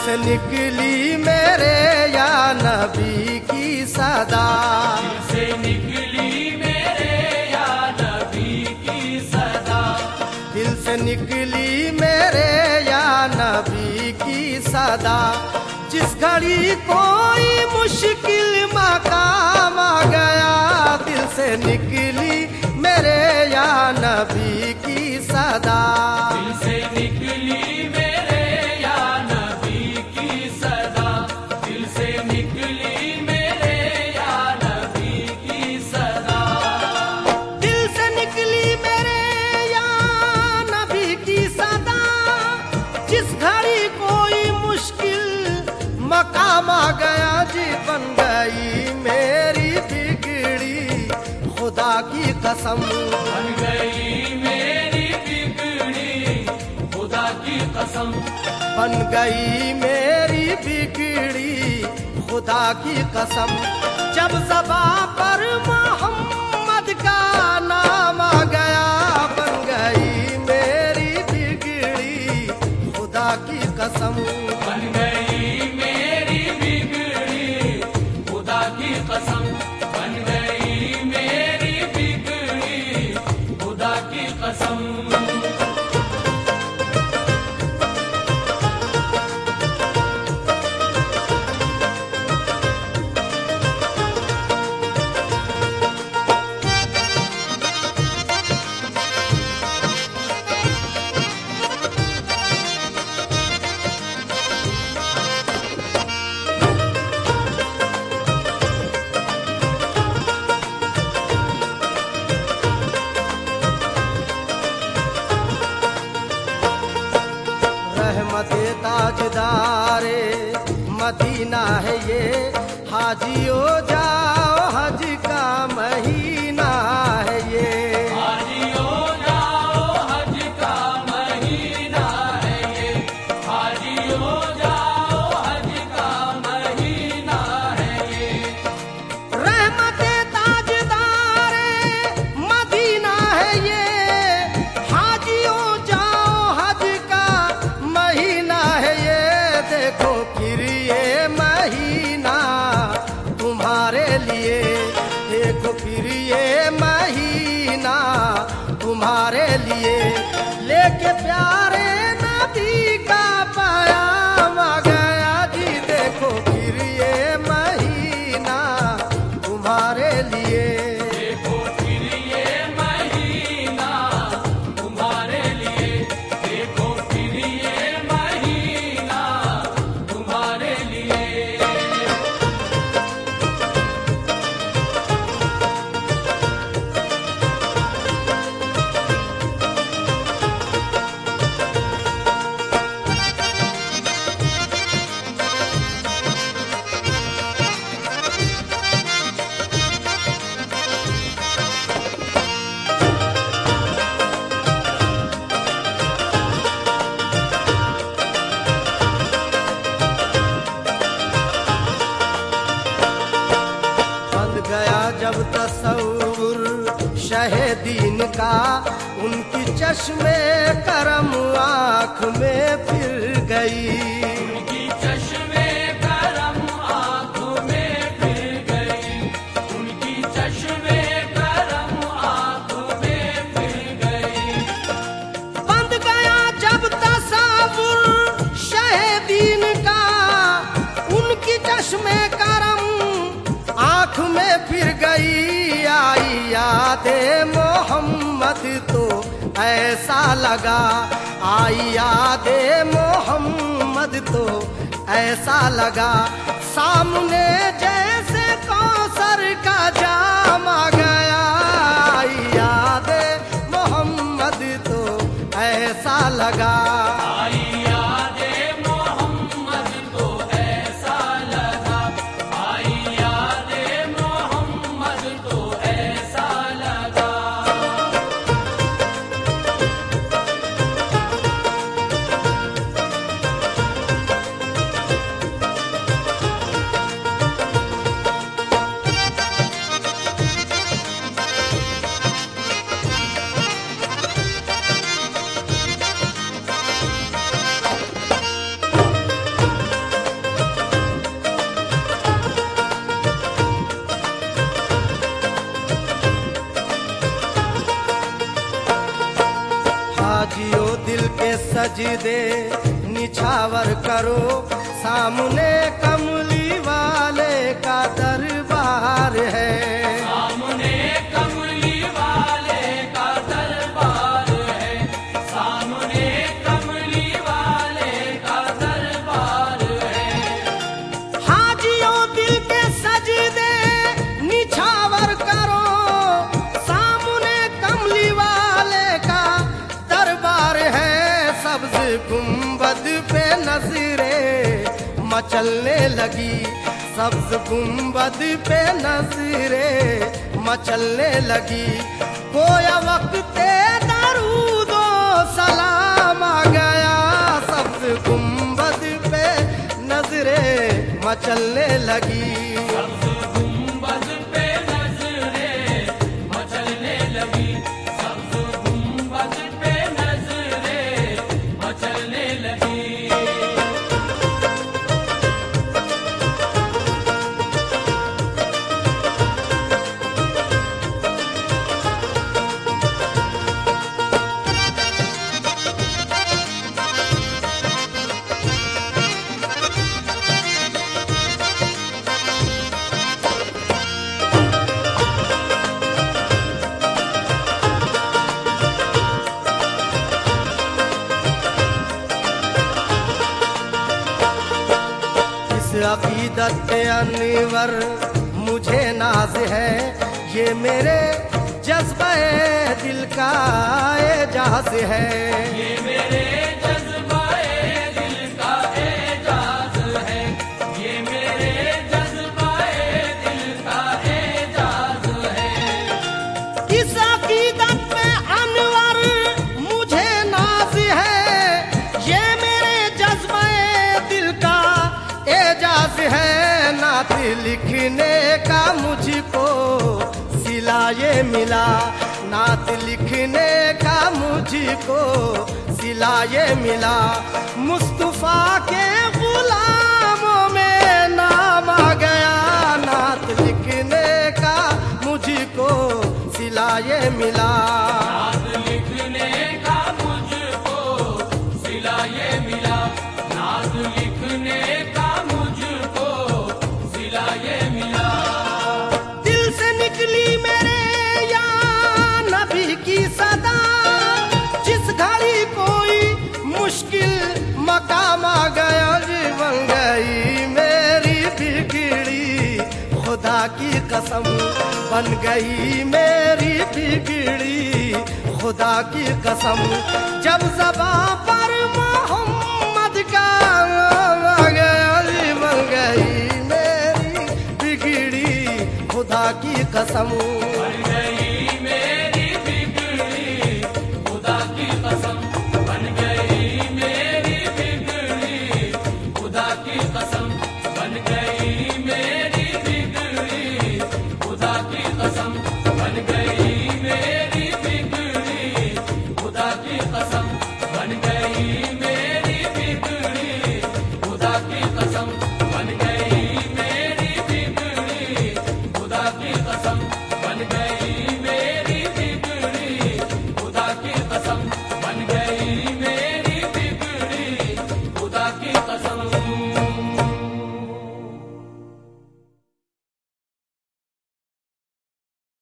से निकली मेरे या नबी की सदा, दिल से निकली मेरे या नबी की सदा, दिल से निकली मेरे या नबी की सदा। जिस घड़ी कोई मुश्किल मकाम आ गया, दिल से निकली मेरे या नबी की सदा, दिल से निकली मेरे या नबी की सदा, दिल से निकली मेरे या नबी की सदा। दिल से निकली मेरे या नबी की सदा। जिस घड़ी कोई मुश्किल मकाम आ गया जी, बन गई मेरी बिगड़ी खुदा की कसम, बन गई मेरी बिगड़ी खुदा की कसम, बन गई मेरी बिगड़ी खुदा की कसम। जब ज़बा पर मोहम्मद का नाम आ गया, बन गई मेरी बिगड़ी खुदा की कसम, बन गई मेरी बिगड़ी खुदा की कसम, बन गई मेरी बिगड़ी खुदा की कसम। रहमते ताजदारे मदीना है ये, हाजियो जाओ हज का महीना है ये। हाजियो जाओ हज का महीना है ये, हाजियो जाओ हज का महीना है ये। रहमते ताजदारे मदीना है ये, हाजियो जाओ हज का महीना है ये। देखो फिर ये महीना तुम्हारे लिए, देखो फिर ये महीना तुम्हारे लिए। लेके प्यारे नबी का पैगाम आ गया जी, देखो फिर ये महीना तुम्हारे लिए। देखो फिर ये महीना तुम्हारे लिए, देखो फिर ये महीना तुम्हारे लिए। बन गया जब तसव्वुर शहीदीन का, उनकी चश्मे करम आँख में फिर गई। उनकी चश्मे करम आँखों में फिर गई, उनकी चश्मे करम आँखों में फिर गई। बंद गया जब तसव्वुर शहीदीन का, उनकी चश्मे करम आँख में फिर गई। आई यादे मोहम्मद तो ऐसा लगा, आई यादे मोहम्मद तो ऐसा लगा। सामने जैसे कौसर का जाम आ गया, आई यादे मोहम्मद तो ऐसा लगा। आई यादे मोहम्मद तो ऐसा लगा, आई यादे मोहम्मद तो ऐसा लगा। हाजियो दिल के सजदे निछावर करो, सामने कमली वाले का दरबार है। सामने कमली वाले का दरबार है, सामने कमली वाले का दरबार है। हाजियो दिल के सजदे निछावर करो, सामने कमली वाले का दरबार है। सब्ज गुंबद पे नजरे मचलने लगी, सब्ज गुंबद पे नजरे मचलने लगी। गोया वक्त दरूदो सलाम आ गया, सब्ज गुंबद पे नजरे मचलने लगी। सब्ज गुंबद पे नजरे मचलने लगी, सब्ज गुंबद पे नजरे मचलने लगी। अकीदत पे अनवर मुझे नाज है, ये मेरे जज्बे दिल का एजाज है। ये मेरे जज्बाए दिल का एजाज है, ये मेरे जज्बाए दिल का एजाज है। इस अकीदत पे अनवर मुझे नाज है, ये मेरे जज्बे दिल का एजाज है। नात लिखने का मुझको सिला ये मिला, नात लिखने का मुझको सिला ये मिला। मुस्तफा के गुलामों में नाम आ गया, नात लिखने का मुझको सिला ये मिला। नात लिखने का मुझको सिला ये मिला, नात लिखने का मुझको सिला ये मिला। दिल से निकली मेरे या नबी की सदा, जिस घड़ी कोई मुश्किल मकाम आ गया। बन गई मेरी बिगड़ी खुदा की कसम, बन गई मेरी बिगड़ी खुदा की कसम। जब ज़बां पर मोहम्मद का नाम आ गया, बन गई मेरी बिगड़ी खुदा की कसम। बन गई मेरी बिगड़ी खुदा की कसम, बन गई मेरी बिगड़ी खुदा की कसम, बन गई मेरी बिगड़ी खुदा की कसम, बन गई मेरी बिगड़ी खुदा की कसम, बन गई मेरी बिगड़ी खुदा की कसम।